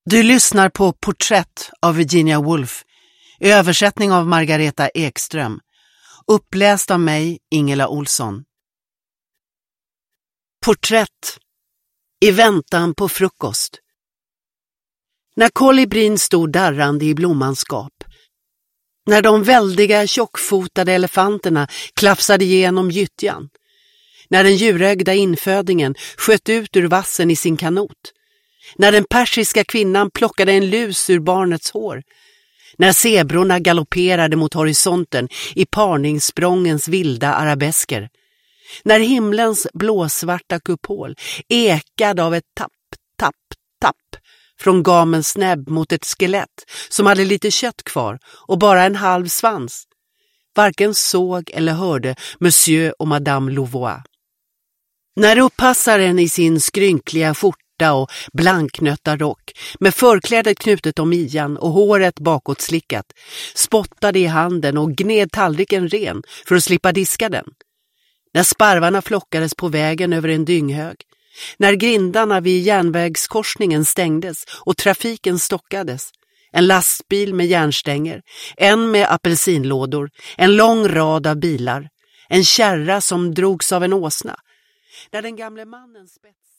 Du lyssnar på Porträtt av Virginia Woolf, i översättning av Margareta Ekström, uppläst av mig, Ingela Olsson. Porträtt. I väntan på frukost. När kolibrin stod darrande i blommanskap, när de väldiga tjockfotade elefanterna klafsade igenom gyttjan, när den djurögda infödingen sköt ut ur vassen i sin kanot, när den persiska kvinnan plockade en lus ur barnets hår, när zebrorna galopperade mot horisonten i parningssprångens vilda arabesker, när himlens blåsvarta kupol ekade av ett tapp, tapp, tapp från gamens näbb mot ett skelett som hade lite kött kvar och bara en halv svans, varken såg eller hörde Monsieur och Madame Louvois. När upppassaren i sin skrynkliga skjorta och blanknötta rock med förklädet knutet om midjan och håret bakåt slickat spottade i handen och gned tallriken ren för att slippa diska den, när sparvarna flockades på vägen över en dynghög, när grindarna vid järnvägskorsningen stängdes och trafiken stockades, en lastbil med järnstänger, en med apelsinlådor, en lång rad av bilar, en kärra som drogs av en åsna, när den gamle mannen spets